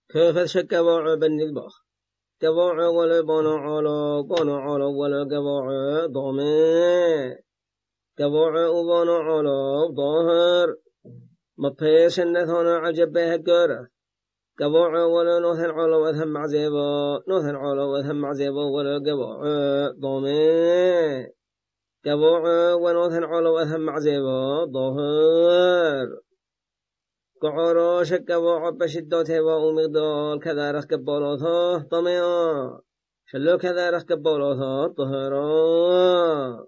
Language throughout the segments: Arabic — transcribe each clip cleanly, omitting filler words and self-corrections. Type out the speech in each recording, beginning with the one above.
كيف شكبوع بن البخ كبوع ولا بنا على ولا كبوع ضمه كبوع وبنا على ظاهر ما بيش النثنا عجب به الجرة كبوع ولا نثن على وثم معزبا نثن على وثم معزبا ولا كبوع ضمه كبوع ونثن على وثم معزبا ظاهر كعراش كبوع بشدته ومقدار كذا رخ كبالاته طميا شلو كذا رخ كبالاته طهرا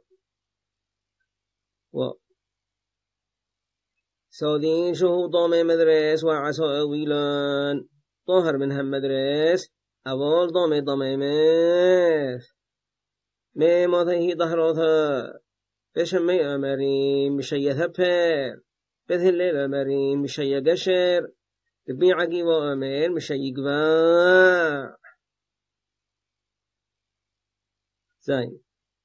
سادين شهو طامي مدرس وعسى ويلان طهر من هم مدرس أول طامي ميث ما ذهي ظهراتها بشمي أمرين مشي ثبر بذل الأمرين مشي قشر تبي عقيب أمين مشي قباع زين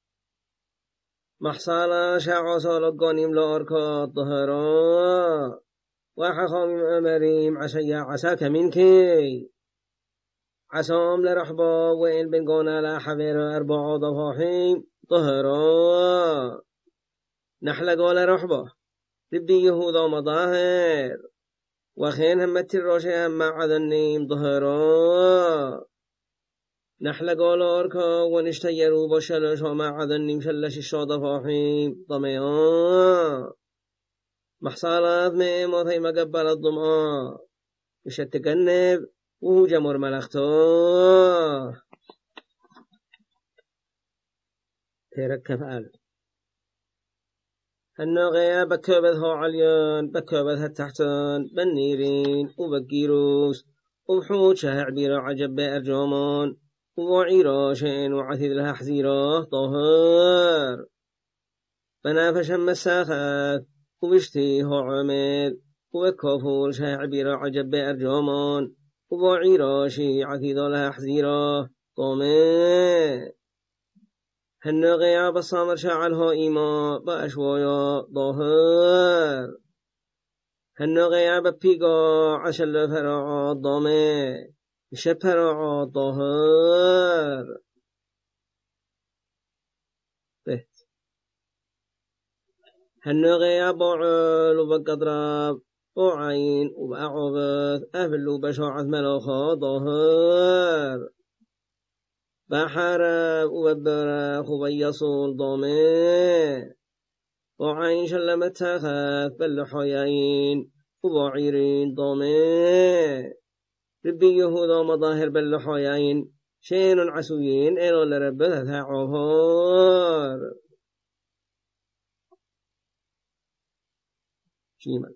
محصالا شعصا لقانيم لأركات ظهرا وحخام أمريم عساك منكي عسام لرحبا وإن بنقونا لحفر 4 ضفاحيم طهرا نحل قال رحبا ربي يهودا مظاهر وخين همت الراشي هم عذنيم طهرا نحل قال أركا ونشتيروا بشلش ومع عذنيم شلش الشاضفاحيم طميان محصالات مئماثي مقبل الضمآن مش التقنب وهو جمر ملخته تركب ألف النغية بكبتها عليان بكبتها تحتان بالنيرين وبكيروس وبحوت شهع بيرا عجب بأرجامان وعيراشين وعثيد لها حزيرة طهر بنافش مساخات وبشتيه عمل وكفول شهع بيرا عجب بأرجامان وعيراشي عثيد لها حزيرة طمئ هالنغيا بصامر شعلها إيما بأشوايا ظاهر هالنغيا ببيقا عشل فرعات ضامي مش فرعات ظاهر هالنغيا بعل وبقدراب وعين وبأعوبث أهل وبشاعة ملوخا ظاهر بحرب وببرخ وبيصول ضامي وعين شلمت تخاف بالحيين وبعيرين ضامي ربي يهودا مظاهر بالحيين شين عسوين إلو لربها ثعوهار شيما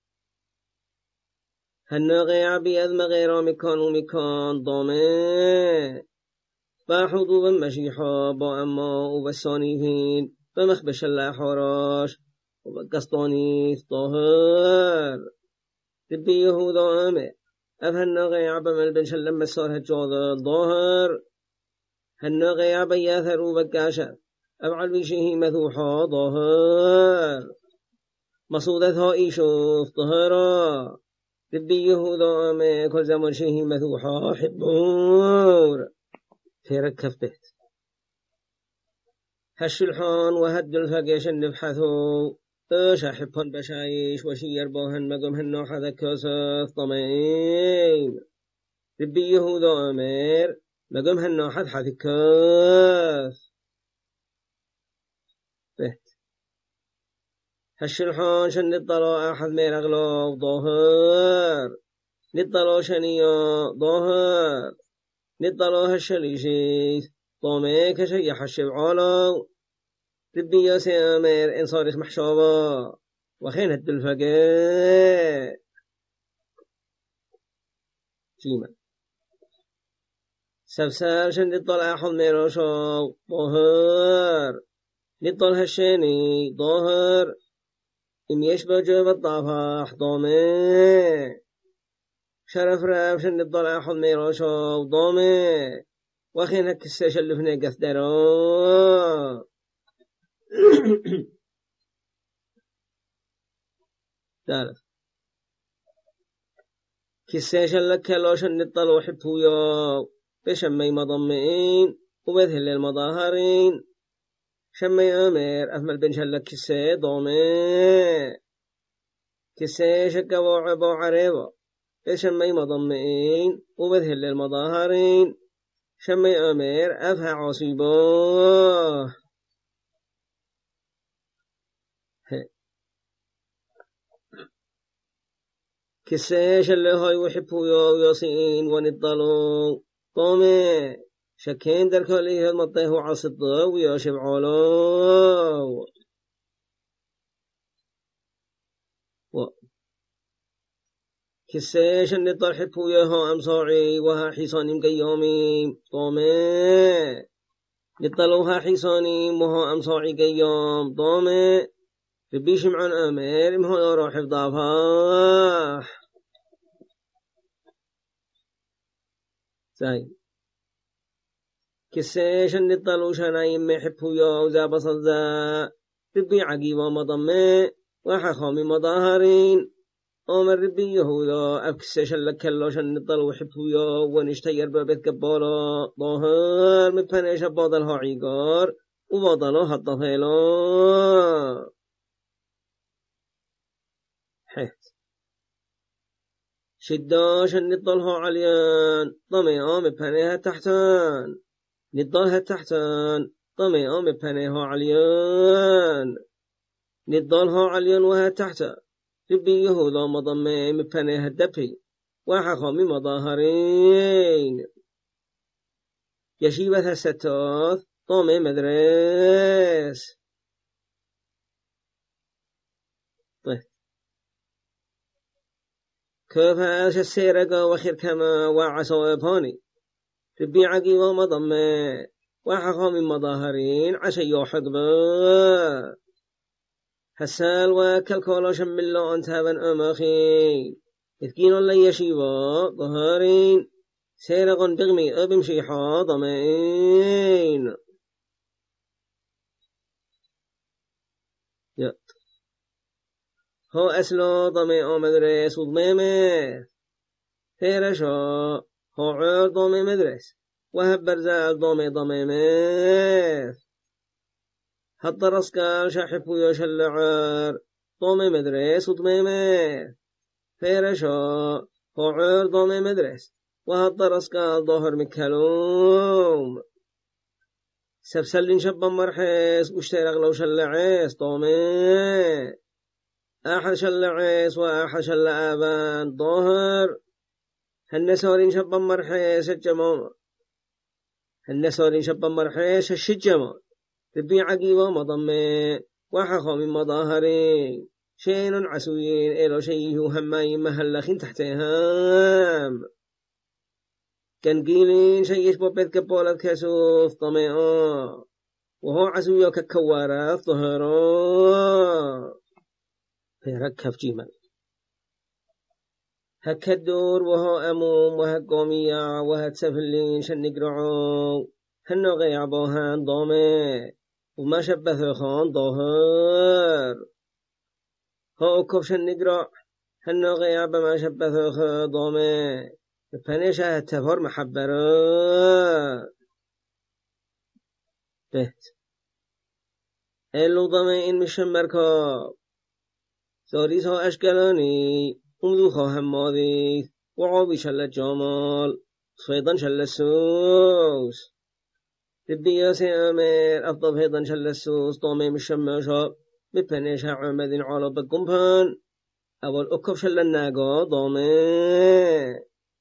هالنغيع بيذ مغيرا مكان ومكان ضامي بحضو بمشيحا بأما وبالصانيهين بمخبش الأحراش وبالقسطانيث طاهر ربي يهودا أمي هالنغيع بملبن شلم مسار هجاذ الظاهر هالنغيع بياثر وبكاشف أبعل بشيه مثوحا ظاهر مصودتها إيشوف طهرا ربي يهودا أمي كل زمن شيه مثوحا حبور تركف بيت هالشلحان وهد الفقش نبحثوا ايش أحبهن بشايش وشير باهن مقمهن نوحة كاسف طمئين ربي يهودا أمير مقمهن نوحة حذكاف بيت هالشلحان شن نطلع أحد مير أغلاق ظاهر نطلع شنيا ظاهر نطلع هالشليشيث طامي كشي حشب عالو ربي ياسي أمير إن صارخ محشابا وخين هد الفقاء جيما سبسار شن نطلع أحد مير أشاو ظاهر نطلع هالشيني ظاهر إم يشبه جوب الطافح ضامي شرف راب شن نطلع أحد مير أشاو ضامي وخين هكسي شلفني قثدرا ثالث كسيش لكلوش النطلو حبويا بشمي مضمئين وبذهل المظاهرين شمي أمير أفمل بن شلك كسي ضومي كسيش كواعب وعريبا بشمي مضمئين وبذهل المظاهرين شمي أمير أفها عصيبا كسيش اللي هاي وحبويا وياسين ونطلو ضومي شكين در كليه المطيه عصد وياشب علو كسيش النطر حبويها أمصاعي وها حصاني مقيامي ضومي نطلوها حصاني وها أمصاعي قيام ضومي ربي شمعان أمير مها راح بضافها زين كسيش النطلو شنايم محبويا وزا بصل ذا ربي عقيبا مضمي وحخامي مظاهرين أمر ربي يهودا أكسش لكلوش النطلو حبويا ونشتير بابت قبالا ظاهر مبنيش بادلها عيقار وبادلها الطفيلا حيث شداش النطلها عليان ضميا مبنيها تحتان نضالها تحتان ضميا مبنيها عليان نضالها عليان وها تحتان ربي يهودا مضمي مبنيها الدبي وحخامي مظاهرين يشيبة الستاث ضمي مدرس طيب كيف عاش السيرقة وخير كما وعسوا إبهاني ربي عقيبا مضمي وحخامي مظاهرين عشيو حقبا هسال وكالكولوش من الله أنتابا أماخي إذكين الله يشيبا ظهارين سيرقا بغمي أبمشيحا ضمين هو أسلو ضمي مدرس وضميمه هيرشا هو عور ضمي مدرس وهب برزال ضميمه هالضرس قال شاحب ويوشل عور ضمي مدرس وضميمه هيرشا هو عور ضمي مدرس وهالضرس قال ظهر مكالوم سبسلين شبا مرحيس واشترق لو شلعيس ضمي أحد شلعيس وأحد شلعابان ظهر هالنسورين شبا مرحيس الجمال هالنسورين شبا مرحيس الشجمال ربي عقيبا مضمي وحخا من مظاهرين شين عسوين إلو شيه هماي مهلخين تحتهم كان قيلين شيش ببيت كبولة كسوف طميئا وهو عسويا ككوارا ظهرا فيركب جيمل هكدور وهو أموم وهقوميا وهتسفلين شنقرعو هنغي عبوهان ضامي وما شبث خان ظهر هو أكف شنقرع هنغي عب ما شبث خان ضامي فنشا هتفر محبرا بهت إلو ضامين مشمركا ساريسها أشكالاني أمدوخا هماذي وعابي شل الجمال صيدا شل السوس ربي ياسي أمير أفضل فيضا شل السوس طامي مشمشا ببنيشا عمد على بقمبان أول أكف شل الناقا ضامي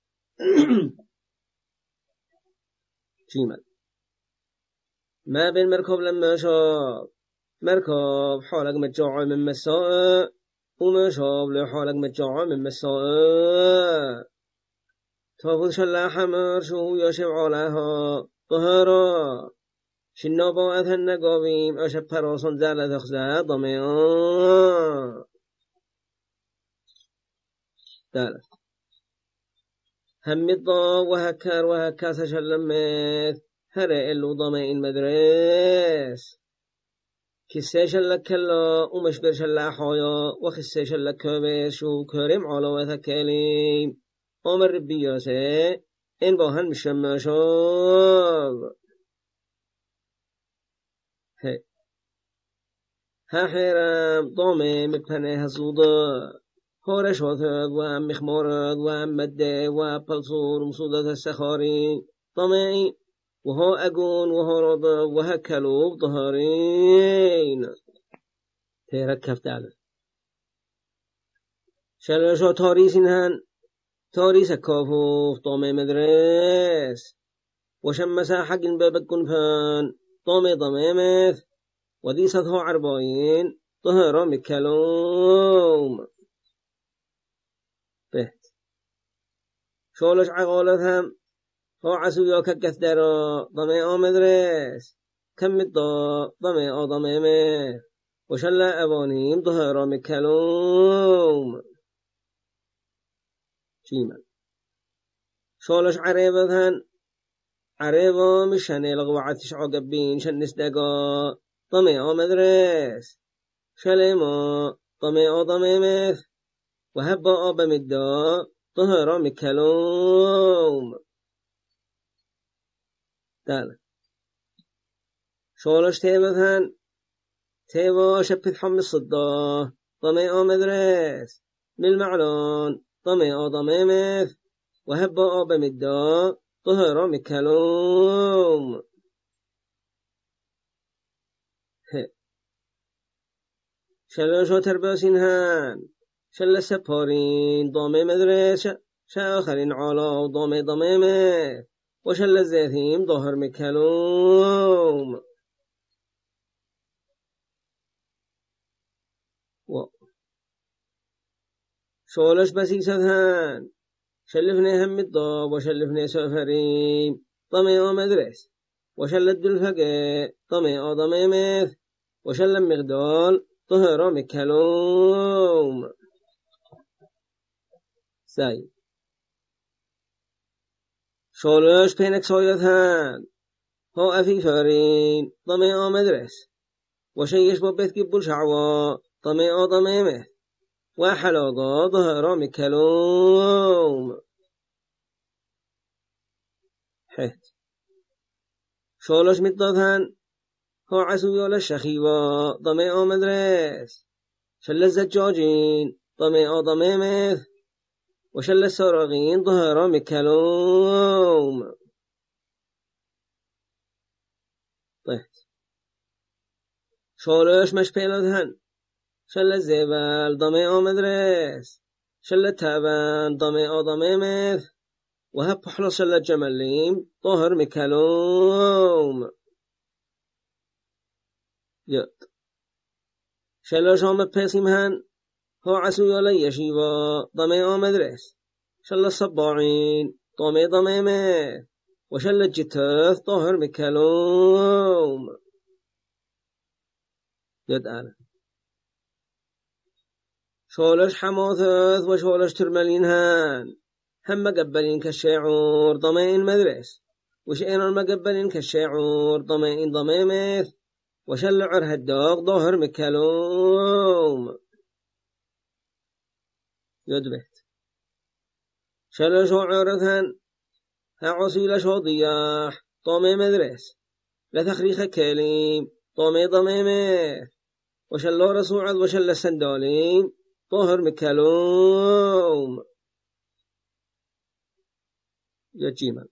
جيمل ما بين مركب لما شاب مركب حالك متجاعل من مساء وما شاب لحالك متجاعل من مساء تفضل شلا حمر شو يشب عليها طهرا شنابا أثن نقابيم أشب فراسا زالة أخزاء ضميان ثالث هم الضا وهكار وهكاس شلمت هرئ اللو ضمين مدرس كسي شلك كلا ومشبر شلا حايا وخسي شلك كبير شو كريم على وثكاليم آمر بیاسه این با هم مشمشاب ها حرم ضامه مبنه صودا هورش وثد ومخمورد ومده وبلصور مصودة السخاري طمعي وهو أقون وهو رضا وهو كلوب ظهرين تركب تعالى شلشو تاريسنهن تاريس كافوف طامي مدرس وشمسا حق بابكن فان طامي ضميمث وديسته عرباين طهرا مكلوم بهت شولش عقالتهم هو عسويا ككثدرا ضمي آمدرس كم الضا ضمي آضميمث وشلا أبانيم طهرا مكلوم جيما شولش عريبتهن عريبا مشاني لغوعة تشعو قبين شن نسدقا ضمي آمدرس شليما ضمي آضميمث وهبا آبا مدى طهرا مكلوم تالا شولش تيبتهن تيبا شبث حم الصدا ضمي آمدرس بالمعلون ضمي آضميمث وهبا آبا مدى طهرا مكلوم شلشو ترباسينهن شل سپارين ضامي مدرس شاخرين علا ضامي ضميمه وشل الزيتيم ظهر مكلوم شولش بسيسدهن شلفني هم الضاب وشلفني سفرين ضمي مدرس وشل الدلفقه ضمي ضميمه وشل المغدال طهر مكلوم ساي شولش بينك سويتهن هو أفي فارين ضمي مدرس وشيش ببيت كبول شعوا ضمي ضميمه وحلاقا ظهر مكلوم حيت شولش مددهن هو عسويا للشخيوة ضمي مدرس شل الزجاجين ضمي ضميمه وشل السراغين ظهر مكلوم طيب شولش مش بيلدهن شل الزبال ضمي مدرس شل التابان ضمي ضميمه وهب حلص شل الجملين ظهر مكلوم يد شل شام بيسمهن هو عسويا ليشيبا ضمي مدرس شل الصباعين ضمي ضميمه وشل الجتاث ظهر مكلوم يد آله شولش حماثث وشولش ترملينهن هم مقبلين كالشعور ضمين مدرس وشئين المقبلين كالشعور ضمين ضميمث وشل عره الداغ ظهر مكلوم يدبت شل شعورثن هعصيل شوضياح ضمي مدرس لتخريخ كليم ضمي ضميمث وشل رسوعد وشل السندالين ظهر مكلوم يجيما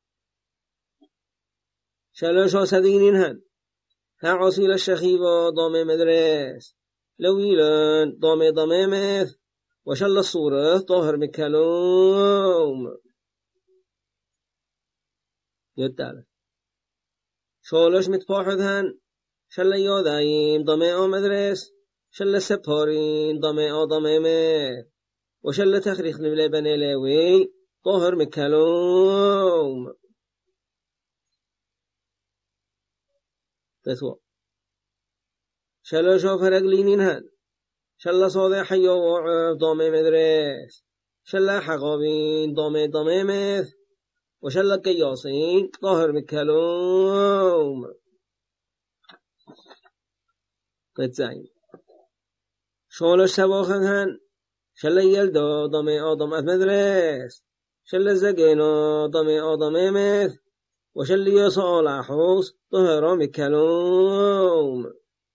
شلشو سدينهن هعصيل الشخيبة ضامي مدرس لويلان ضامي ضميمث وشل الصورة ظهر مكلوم يدال شولش متفاحدهن شل يادايم ضامي مدرس شل السبارين ضمي ضميمه وشل تخريخ لبن لاوي ظهر مكلوم تسوى شل شوف رجلينهن شل صادح حيا ضمي مدرس شل حقابين ضمي ضميمه وشل قياصين ظهر مكلوم قد شولش سواخنهن شل يلدا ضمي مدرس شل الزقينو ضمي أضمي مث وشل يصال أحوص طهر مكلوم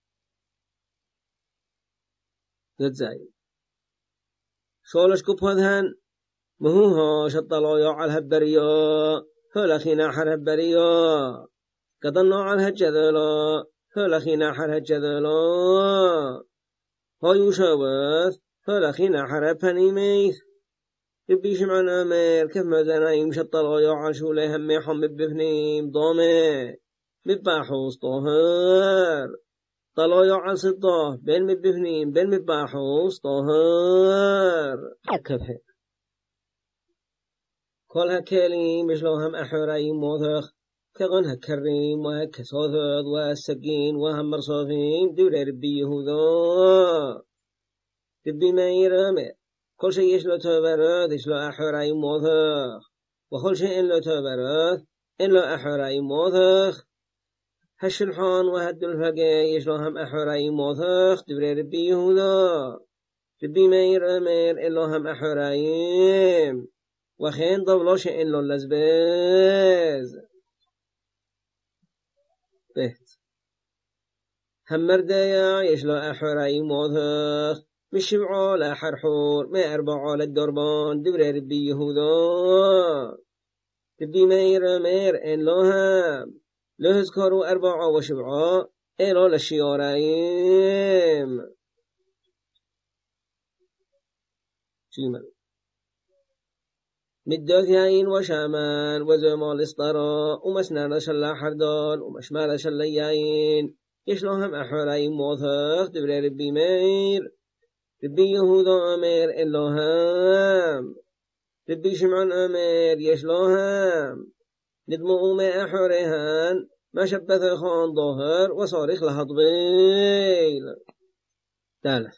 زي شولش كبهدهن مهوها شطلو يعال هبريا هلخينا حر هبريا قدنا على هالجذلا هلخينا حر هالجذلا هايو شوث هلخينا حر بنيميث ربي شمعن أمير كيف مزنايم شطلو يعال شولي همي حمد بفنيم ضامي مباحوس طهر طلو يعال صداه بين مبفنيم بين مباحوس طهر أكبه كل هكاليم مشلوهم أحرين موثخ كغن هكريم وهكسوثد والسقين وهم مرصوفين دور ربي يهوذا ربي ما يرمي كل شيء يشلو تبرد يشلو أحرين موثخ وكل شيء إن لو تبرد إن لو أحرين موثخ هالشلحان وهد الفقاء يشلوهم أحرين موثخ دور ربي يهوذا ربي ما يرمي إلهم أحرين وخين ضبلوش إن لو لزباز بهت هم مردايا يشلو أحري موثخ مش شبعو لا حرحور ما أربعو للدربان دبر ربي يهودا ربي مير إن لوهم لهزكروا أربعو وشبعو إلو للشيارين جيمل مدوث يعين وشامان وزمال اسطراء ومسنان شلا حردان ومشمال شلا يعين يشلوهم أحرين موثخ دبر ربي مير ربي يهودا أمير إلوهم ربي شمعن أمير يشلوهم ندمو ما أحريهان ما شبث خان ظهر وصارخ لها طبيل ثالث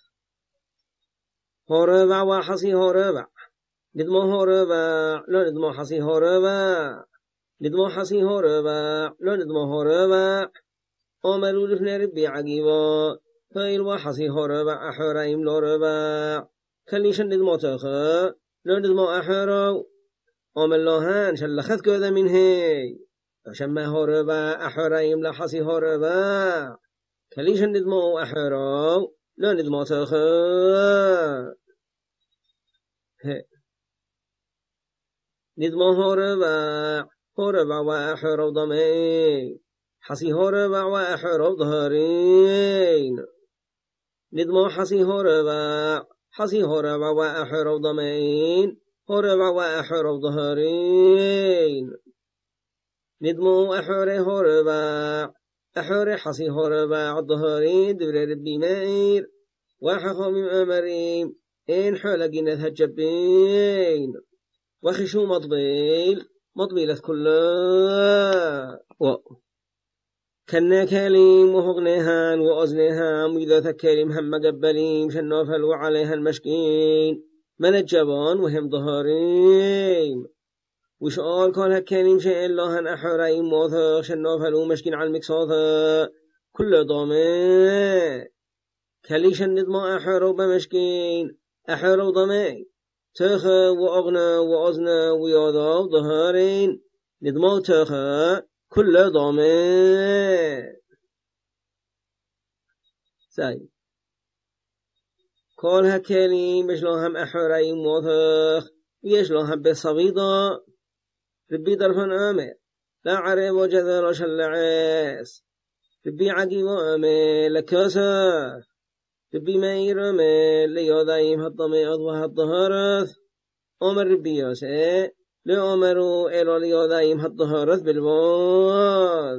هربع وحصي هربع ندمو هربع لا ندمو حصي هربع ندمو حصي هربع لا ندمو هربع آمروا لفن ربي عقيبا فإل وحصي هربع أحرائم لا ربع خليش ندمو تخا لا ندمو أحرو آمر اللهان شلخت كذا من هي فشما هربع أحرائم لحصي هربع خليش ندمو أحرو لا ندمو تخا ندمو هربع وأحرو ضمين حصي هربع وأحرو ظهرين ندمو حصي هربع وأحرو ضمين هربع وأحرو ظهرين ندمو هربع أحر حصي هربع ظهرين دبر ربي مير وحخو من أمرين إن حلقنا هجبين وخشو مطبيلة كلها كنا كليم وهغنيهان وأزنيهان وإذا تكلم هم مقبلين شنوفل وعليها المشكين من الجبان وهم ظهرين وشقال كان هكليم شيء اللهن أحرين موثق شنوفل ومشكين على المكساثة كل ضامي كليش النظم أحروا بمشكين أحروا ضامي تخا وأغنى وأزنى وياضا ظهرين نظم تخا كل ضامي ساي كل هكليم يشلوهم أحرين موثق يشلوهم بالصبيضة ربي درفن آمر لا عرب وجذر شلعيس ربي عقيم آمر لكاسه ربي ماير آمر ليوضايم هالضميض وهالظهرث آمر ربي ياسي لأمروا إلى ليوضايم هالظهرث بالباذ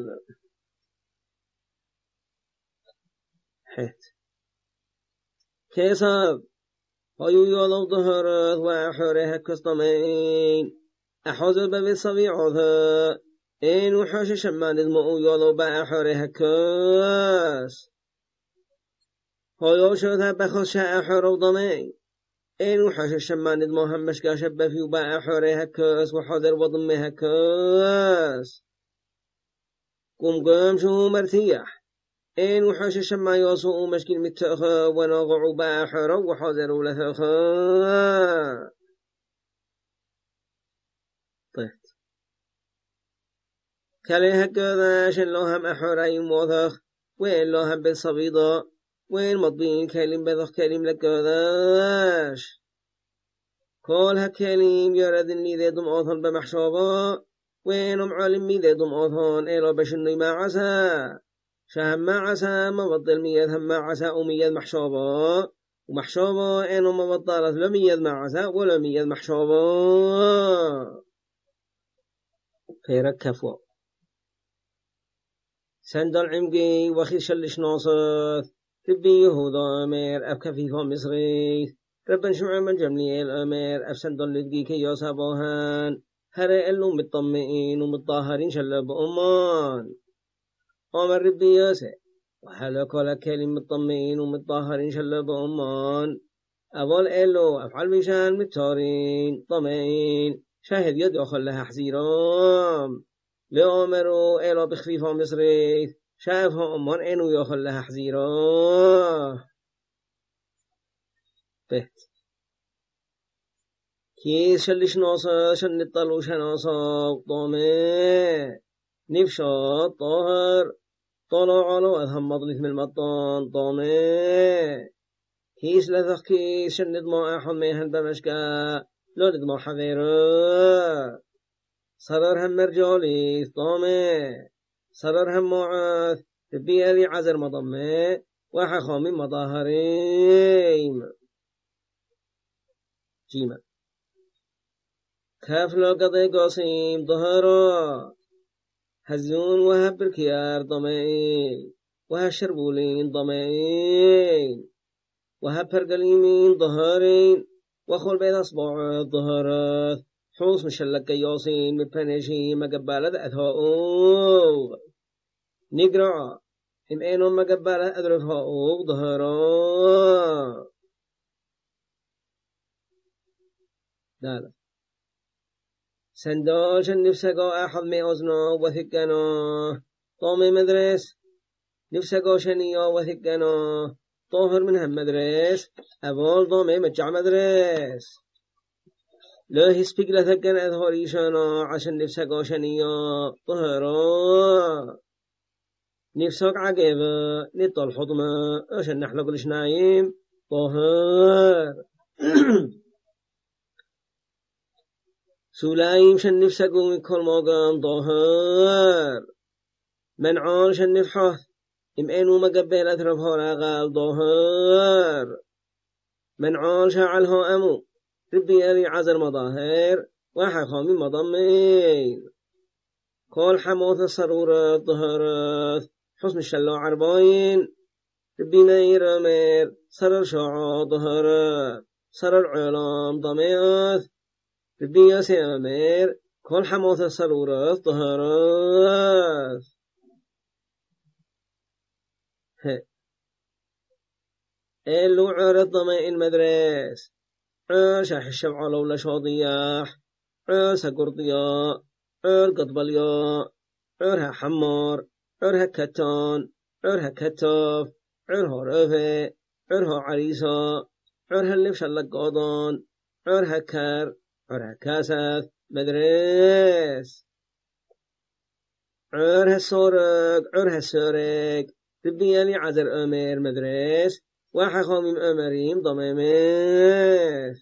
حيث كيساب هايو يوضو ظهرث وأحرها كستمين أحوذ بالصبي عوذا إن وحش شمان المؤو يوضو بأحرها كاس هايو شوذا بخش أحر ضمين إن وحش شمان المهم مشكا شب في بأحرها كاس وحذر وضمها كاس قم شو مرتيح إن وحش شمان يوصو مشكل متخا وناغعو بأحر وحذر لثخا طيب كليها كذاش اللهم أحرى موثق وين لهم بالصبيضة وين مضبين كلم بذخ كلم لكذاش كل هالكلم يردني ذي دم أوثن بمحشوبة وينهم علمي ذي دم أوثن إلا بشني ما عسى شهم ما عسى مبطل مية هم ما عسى أمية محشوبة ومحشوبة إنهم مبطلت لمية ما عسى ولا مية محشوبة فيرك كفو سندل عمقي وخي شلش ناصف تبي يهودا أمير أب كفيفا مصري ربن شمع من جملي الأمير أب سندل لدقي كي يصابوهان هرئ اللو مطمئين ومطاهرين شلب أمان أمر ربي ياسي وحلق لك كلم مطمئين ومطاهرين شلب أمان أول إلو أفعل بشان متارين طمئين شاهد يد أخل لها حزيرام لأمروا إلى بخفيفة مصري شافها أمان إنو يأخل لها حزيرا بيت كيس شلش ناصا شن الطلو شناصا طامي نفشا طاهر طلع على أذهم مضلث من المطان طامي كيس لذخ كيس شن دماء حميهن بمشكا لا دماء حذيرا صرر هم مرجالي طامي صرر هم معاث تبيالي عزر مضمي وحخامي مظاهرين جيما كاف لو قضي قاسيم ظهرا هزون وهب الكيار ضمين وهالشربولين ضمين وهب فرقليمين ظهرين وخل بين أصبع الظهرات حوص مشلق ياسين مبنشي مقبالة أثاؤوغ نقرأ إم إنهم مقبالة أدرفاؤوغ ظهرا دالا سنداش النفسقا أحد مئزنا وثقنا طامي مدرس نفسقا شنيا وثقنا طاهر منهم مدرس أبال طامي مجع مدرس لا يسبق لثقن أظهريشنا عشان نفسقا شنيا طهرا نفسق عقيبة نطل حضمة عشان نحلق لشنايم طهر سولايم شن نفسقوا من كل مقام ظاهر منعان شن نفحث إم إنو مقبل أثرفها رغال ظاهر منعان شعلها أمو ربي ألي عزر مظاهر وحخامي مضمين كل حموث الصرورة ظهرت حسن الشلو عرباين ربي نير أمير صرر شعا ظهرت صرر علام ضميث ربي ياسي أمير كل حموث الصرورات ظهرات إلو عرض ضمائن المدرس عاشح الشبع لولا شاضياح عاسا قرضياء عر قطبلياء عرها حمار عرها كتان عرها كتاف عرها رفع عرها عريسا عرها اللبش اللقاضان عرها كار عرها كاسات مدرس عرها السورق عرها السورق تبيالي عزر أمير مدرس وحخاميم أمريم ضميمات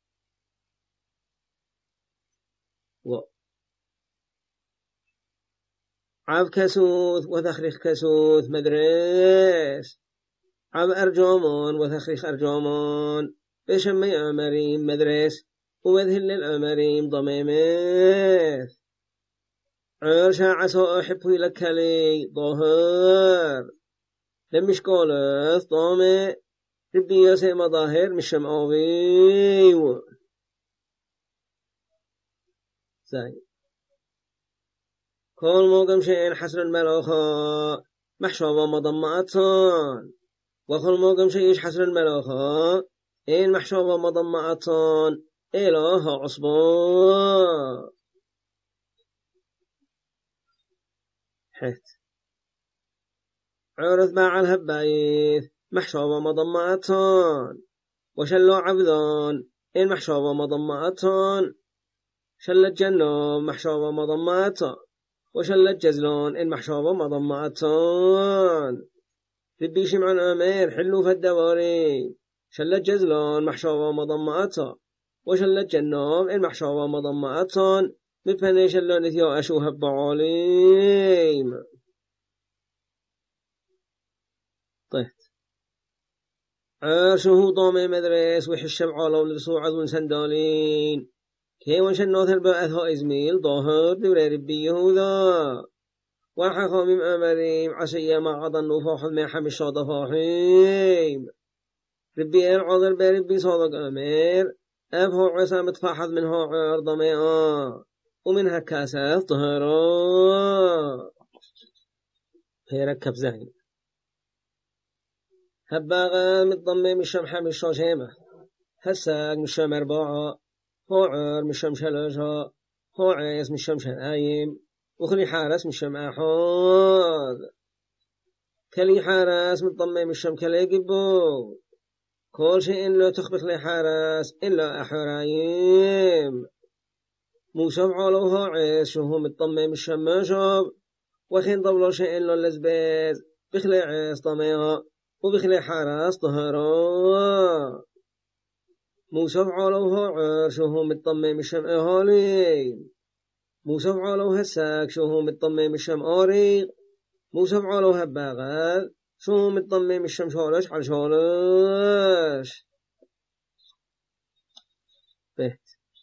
عب كسوث وثخريخ كسوث مدرس عب أرجامان وثخريخ أرجامان بشمي أمريم مدرس وذهل الأمريم ضميمات عرشا عسى أحبه لك لي ظاهر لمش قالت طامي ربي ياسي مظاهر مش شمعوي زين كل موقم شيء حسن الملاخا محشوبة مضمعتان وكل موقم شيء حسن الملاخا إن محشوبة مضمعتان إله عصبان حيث عرض مع الهبايث محشوبة مضمعتان وشلو عبدان إن محشوبة مضمعتان شلت جنوب محشوبة مضماتان وشلت جزلون إن محشوبة مضماتان ربي شمعان أمير حلو في الدواري شلت جزلون محشوبة مضماتان وشلت جنوب إن محشوبة مضماتان مبني شلون إثيو أشوها بعاليم طيب عرشه ضامي مدرس وحشم عالو لرسوعد ونسندالين كيوان شنوث البعثها إزميل ظاهر دوري ربي يهوذا وحخام أمريم عشية ما عضن وفاحل ما حمش صادفاحيم ربي العذر بربي صادق أمير أبها عسى متفاحظ منها عرض ماء ومنها كاسات طهرا هي ركب زين هباغا متضمم الشمحة من الشاشيمة هساق من الشم أربعة هوعر من الشم شلاشا هوعيس من الشم شلآيم وخلي حارس من الشم أحاد كلي حارس متضمم الشم كلي قبو كل شيء لا تخبط لي حارس إلا أحرايم موسف علوها عيس شهو متضمم الشم مشاب وخين ضبلو شيء لا لزبيز بخلي عيس طميها وبخلي حارس طهرا موسف علوها عرشه متضمم الشم أهالي موسف علوها الساك شهو متضمم الشم آريق موسف علوها باغل شهو متضمم الشم شالش على شالش بيت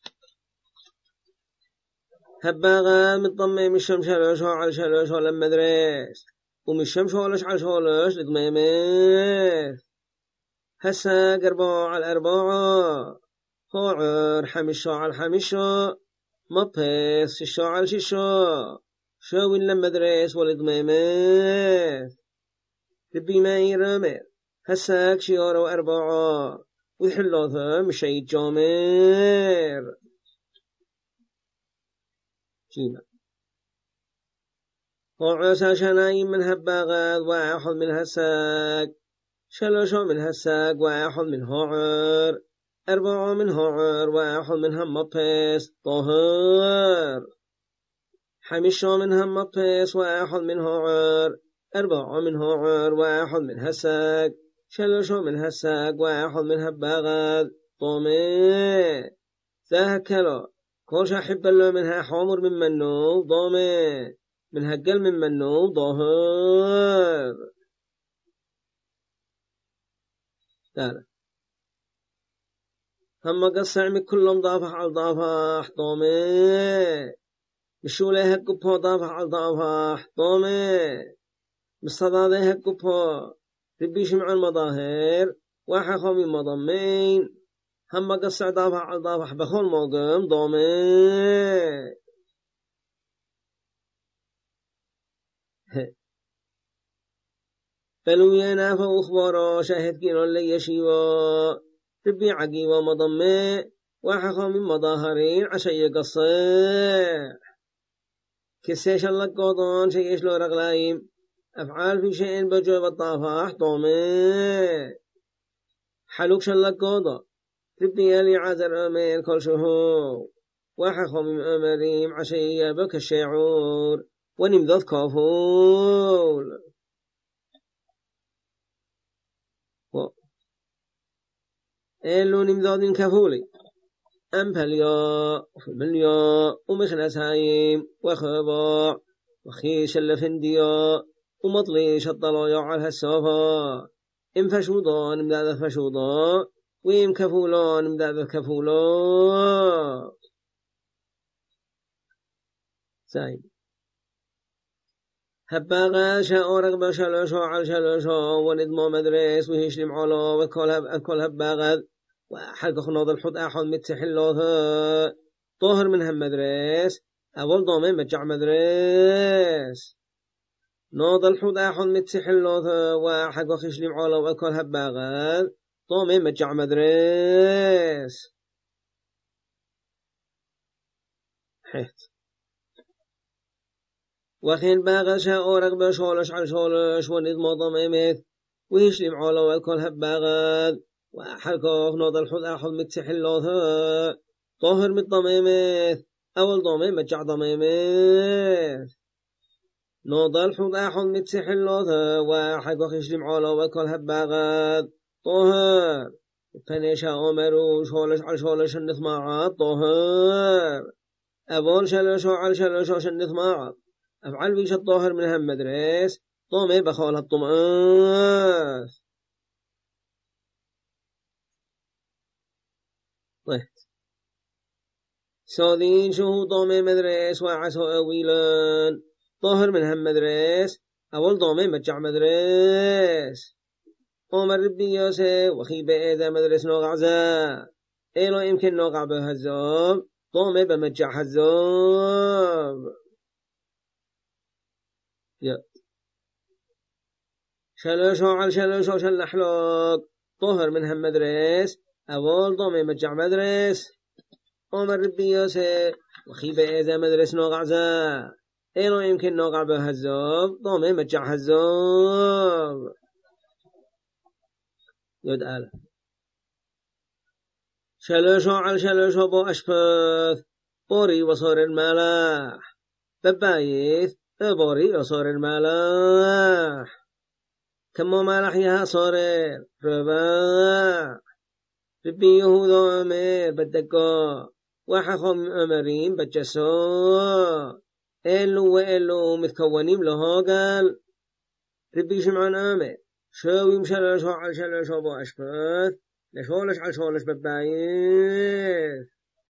هباغل متضمم الشم شالش على شالش لما درس ومن الشم شالش على شالش لدميمه هسا أربعة على أربعة هوعر حمشة على حمشة مبهس ششة على ششة شاوين لما درس والدميمات ربي ما يرمر هسا شيارة أربعة ويحلوها مشي جامر جينا هوعر شنايم من هباغد واحد من هساك شلاشا من هساق واحد من هوعر أربعة من هوعر واحد من هم مبس طهر حمشة من هم مبس واحد من هوعر أربعة من هوعر واحد من هساق شلاشا من هساق واحد من هباغد طامي ذاكلا كوش أحب الله منها حامر من منو ضامي من هقل من منو ظاهر تعالى هم قصع من كلهم ضافح على ضافح طامي مشو ليه قبها ضافح على ضافح طامي مصطدى ليه قبها ربي شمع المظاهر واحد خامي مضمين هم قصع ضافح على ضافح بخول موقم ضامي فلو ينافى أخبارا شاهد كيرا لي يشيوا ربي عقيوا مضمي وحخا من مظاهرين عشي قصيح كسيش الله قوضان شيش لو رغلايم أفعال في شيء بجوب الطافح طومي حلوكش الله قوضا ربي يلي عذر أمين كل شهور وحخا من أمريم عشي بك الشعور ونمذذ كافول إلو نمذاذين كفولي أمبليا وفمليا ومخنسايم وخبا وخيش اللفنديا ومطليش الطلايا على السافا إم فشوضا نمذاذ فشوضا وإم كفولا نمذاذ كفولا سايم هباغا شاء رغبا شلوشا على شلوشا وندما مدرس وهيشلم علا وكل هباغا وحلق خناض الحد أحد متحلوها طاهر من هم مدرس أول ضامن مجع مدرس ناض الحد أحد متحلوها وحلق خيشلم علا وكل هباغا ضامن مجع مدرس حيت وخين باغا شاء رغبا شالش على شالش وندما ضامن وهيشلم علا وكل هباغا وحلقه ناض الحد أحد متحلوها طاهر من الضميمات أول ضميم مجع ضميمات نوضل حوض أحد متسح اللوثة واحد وخش لمعالا وكل هباغات طهر فنيشا أمرو شولش على شولش النثماعات طهر أبول شلشو على شلشو النثماعات أفعل بيش الطهر من هم مدرس طمي بخول الطمئات طيب سودين شهو طمي مدرس وعسو أويلان طهر من هم مدرس أول طمي مجع مدرس أمر ربي يوسف وخي بإذا مدرس نوقع زا إيلو يمكن نوقع بهالزوب طمي بمجع هالزوب شلوشو على شلوشو شلحلوك طهر من هم مدرس أول طمي مجع مدرس أمر ربي يوسف وخي بإذا مدرس نوقع زا إيلو يمكن نوقع بهالزوب طمي مجع هالزوب يد آله شلوشو على شلوشو بو أشفاث بوري وصور الملاح ببايث بوري وصور الملاح كم ملاح يها صورر رباح ربي يهوذا أمير بدقا وحخم أمرين بجسا إلو وإلو متكونين لها قال ربي شمعان آمر شاوي مشلوشو على شلوشو بو أشفاث لشولش على شولش ببايث